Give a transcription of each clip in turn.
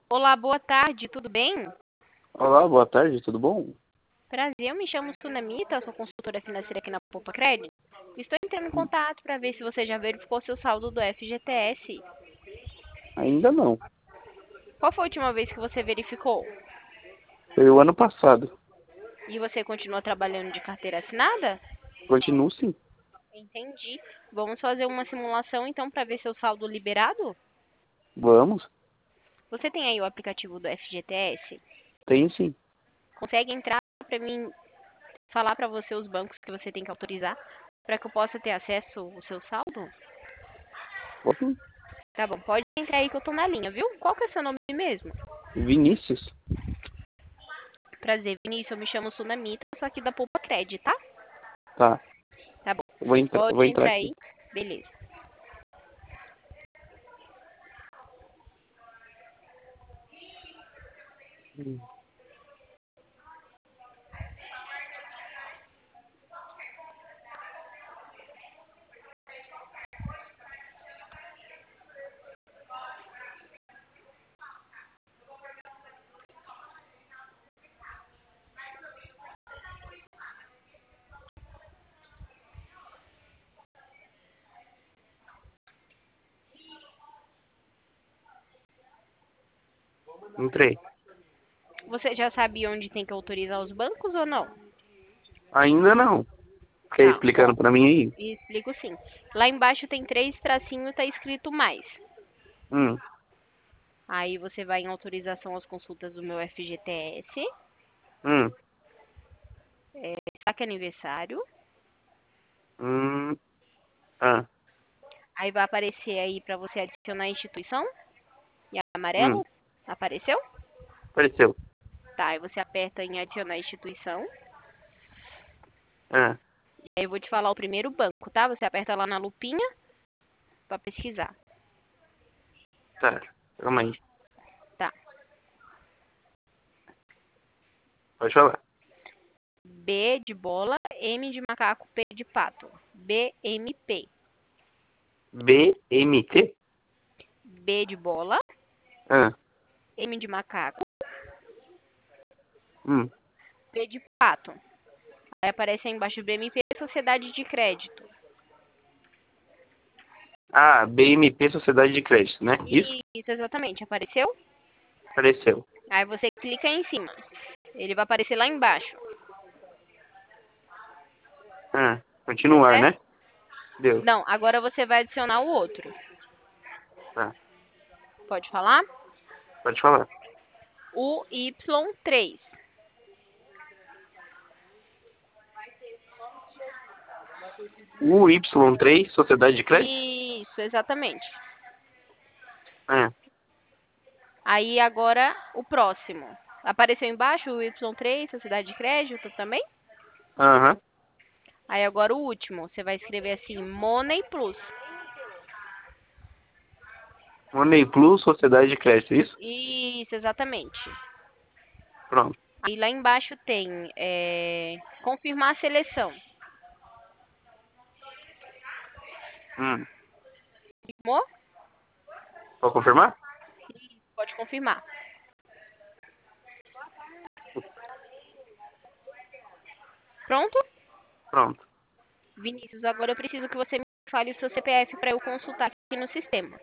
Olá, boa tarde, tudo bem? Olá, boa tarde, tudo bom? Prazer, eu me chamo Sunamita, eu sou consultora financeira aqui na Poupa Credit. Estou entrando em contato para ver se você já verificou seu saldo do FGTS. Ainda não. Qual foi a última vez que você verificou? Foi o ano passado. E você continua trabalhando de carteira assinada? Continuo sim. Entendi. Vamos fazer uma simulação então para ver seu saldo liberado? Vamos? Você tem aí o aplicativo do FGTS? Tem sim. Consegue entrar para mim falar para você os bancos que você tem que autorizar para que eu possa ter acesso ao seu saldo? Posso? Tá bom, pode entrar aí que eu tô na linha, viu? Qual que é seu nome mesmo? Vinícius? Prazer, Vinícius, eu me chamo Sunamita, sou aqui da Poupa Credit, tá? Tá. Tá bom, Eu pode vou entrar entrar aqui. aí. Beleza. Hum. Entrei. Você já sabe onde tem que autorizar os bancos ou não? Ainda não. Quer ir Tá, explicando ó, pra mim aí? explico sim. Lá embaixo tem 3 tracinhos, tá escrito mais. Hum. Aí você vai em autorização às consultas do meu FGTS, Hum. saque aniversário. Hum. Ah. Aí vai aparecer aí para você adicionar a instituição, em Hum. amarelo. Apareceu? Apareceu. Tá, aí você aperta em adicionar a instituição. Ah. E aí eu vou te falar o primeiro banco, tá? Você aperta lá na lupinha para pesquisar. Tá. Calma aí. Tá. Pode falar. B de bola, M de macaco, P de pato. BMP. BMT? B de bola, Ah. M de macaco, Hum. P de pato. Aí aparece aí embaixo BMP, Sociedade de Crédito. Ah, BMP Sociedade de Crédito, né? Isso? Isso, exatamente. Apareceu? Apareceu. Aí você clica aí em cima. Ele vai aparecer lá embaixo. Ah. Deu Continuar, certo? né? Deu. Não, agora você vai adicionar o outro. Tá. Pode falar? Pode falar. O Y3. UY3 Sociedade de Crédito? Isso, exatamente. Ah. Aí agora o próximo. Apareceu embaixo o Y3, Sociedade de Crédito também? Aham. Aí agora o último. Você vai escrever assim, Money Plus. Money Plus, Sociedade de Crédito, isso? Isso, exatamente. Pronto. Aí lá embaixo tem confirmar a seleção. Hum. Confirmou? Pode confirmar? Pode confirmar. Pronto? Pronto. Vinícius, agora eu preciso que você me fale o seu CPF para eu consultar aqui no sistema.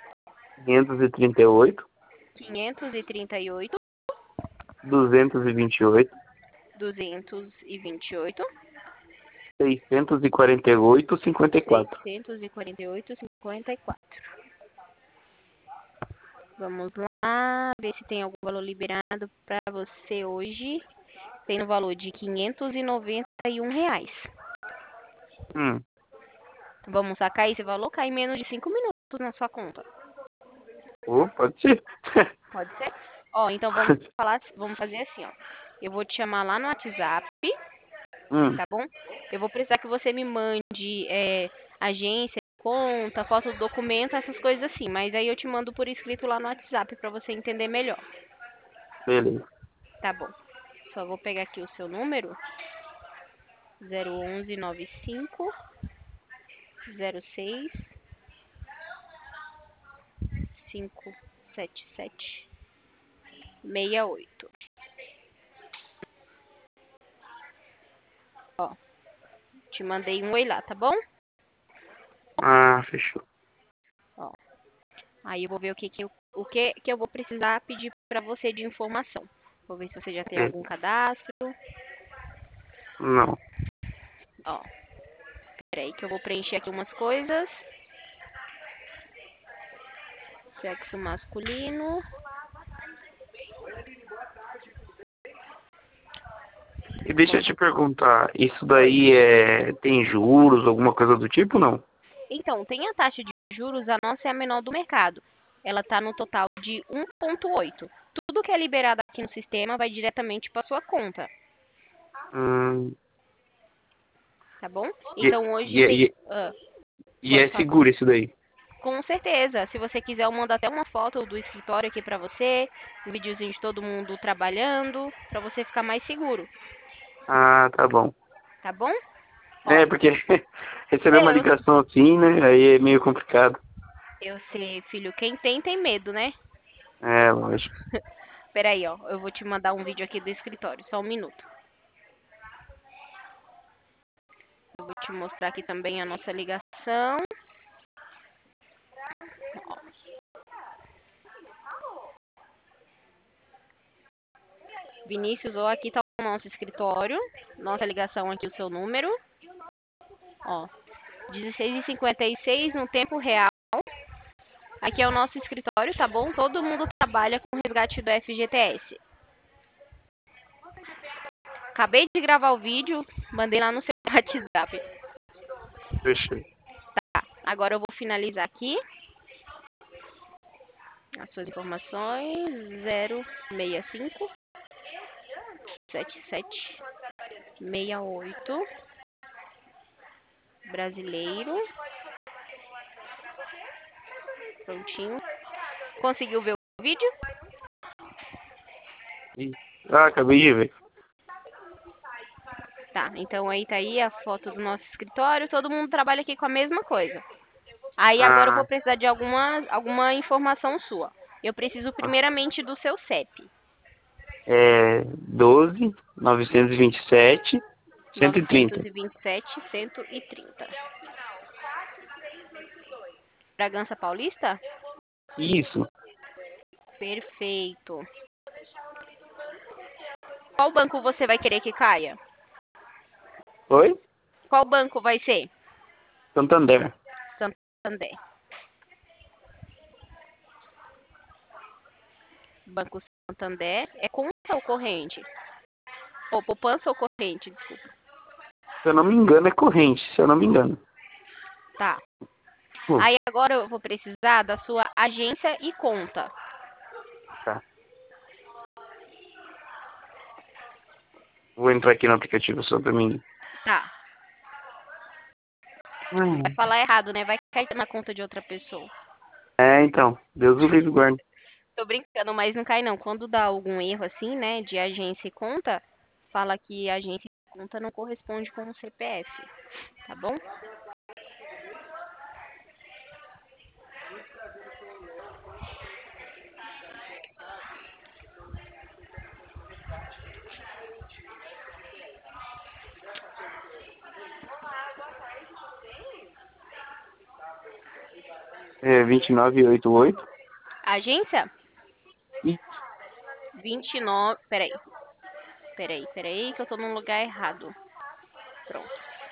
538, 538, 228, 228, 648, 54. 648, 54. Vamos lá, ver se tem algum valor liberado para você hoje. Tem no valor de R$ 591. Hum. Vamos sacar esse valor, cai em menos de 5 minutos na sua conta. Pode ser. Pode ser? Ó, então vamos fazer assim, ó. Eu vou te chamar lá no WhatsApp, Hum. tá bom? Eu vou precisar que você me mande agência, conta, foto do documento, essas coisas assim. Mas aí eu te mando por escrito lá no WhatsApp para você entender melhor. Beleza. Tá bom. Só vou pegar aqui o seu número. 011 95 06 577. 68. Ó, te mandei um oi lá, tá bom? Ah, fechou. Ó, aí eu vou ver o que eu vou precisar pedir pra você de informação. Vou ver se você já tem É, algum cadastro. não. Ó, peraí que eu vou preencher aqui umas coisas. Sexo masculino. E deixa eu te perguntar, isso Oi. daí tem juros, alguma coisa do tipo, não? Então, tem a taxa de juros, a nossa é a menor do mercado. Ela está no total de 1,8. Tudo que é liberado aqui no sistema vai diretamente para sua conta, Hum, tá bom? e, Então, hoje e, tem... e, e pode é falar. seguro isso daí? Com certeza. Se você quiser, eu mando até uma foto do escritório aqui para você, um videozinho de todo mundo trabalhando, para você ficar mais seguro, Ah, tá bom. tá bom? Ó, É, porque receber uma eu, ligação assim, né, aí é meio complicado. eu sei, filho, quem tem medo, né? É, lógico. Peraí, ó, eu vou te mandar um vídeo aqui do escritório, só um minuto. Eu vou te mostrar aqui também a nossa ligação. Vinícius, ó, aqui tá o nosso escritório, nossa ligação aqui, o seu número. Ó, 16h56 no tempo real. Aqui é o nosso escritório, tá bom? Todo mundo trabalha com resgate do FGTS. Acabei de gravar o vídeo, mandei lá no seu WhatsApp. Fechou. Agora eu vou finalizar aqui as suas informações. 065 77 68 brasileiro. Prontinho. Conseguiu ver o vídeo? Ih, ah, acabei de ver. Tá, então aí tá aí a foto do nosso escritório. Todo mundo trabalha aqui com a mesma coisa. Aí agora eu vou Ah, precisar de alguma informação sua. Eu preciso primeiramente do seu CEP. 12, 927, 130. 927 130. Bragança Paulista? Isso. Perfeito. Qual banco você vai querer que caia? Oi? Qual banco vai ser? Santander. Santander. Banco Santander. É conta ou corrente? Ou poupança ou corrente, desculpa. Se eu não me engano, é corrente, se eu não me engano. Tá. Pô, Aí agora eu vou precisar da sua agência e conta. tá. Vou entrar aqui no aplicativo só pra mim. Tá. Vai falar errado, né? Vai cair na conta de outra pessoa. Então. Deus o livre guarde. Tô brincando, mas não cai não. Quando dá algum erro assim, né, de agência e conta, fala que a agência e conta não corresponde com o CPF, tá bom? É 2988. Agência? E 29. Peraí, que eu tô no lugar errado. Pronto.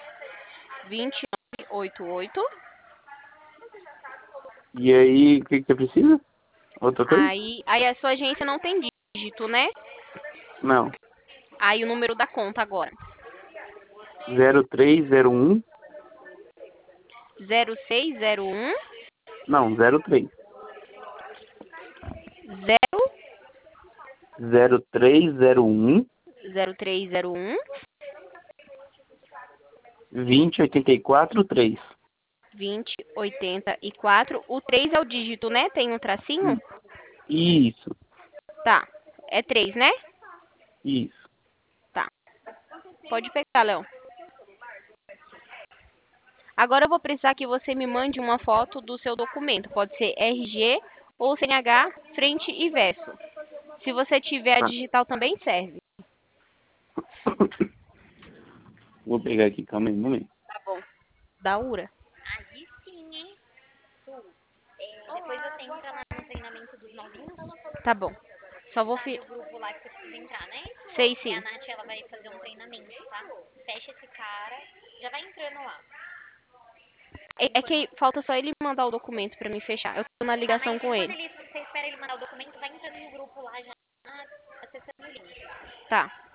2988. e aí, o que você precisa? Outra coisa? Aí a sua agência não tem dígito, né? Não. Aí o número da conta agora. 0301. 0601 Não, 03. 0301 0301 2084 3. 2084. O 3 é o dígito, né? Tem um tracinho? Isso, Tá. É 3, né? isso. Tá. Pode pegar, Léo. Agora eu vou precisar que você me mande uma foto do seu documento. Pode ser RG ou CNH, frente e verso. Se você tiver a Tá. digital também serve. Vou pegar aqui, calma aí um momento. Tá bom. Da URA. Aí sim, hein? Depois você entra lá no treinamento dos novinhos. Tá bom. Só vou... Sabe o grupo lá que você precisa entrar, né? Sei E sim. a Nath, ela vai fazer um treinamento, tá? Fecha esse cara, já vai entrando lá. É que falta só ele mandar o documento pra mim fechar. Eu tô na ligação Mas com enquanto ele. você espera ele mandar o documento, vai entrando no grupo lá já, acessando o link. Tá.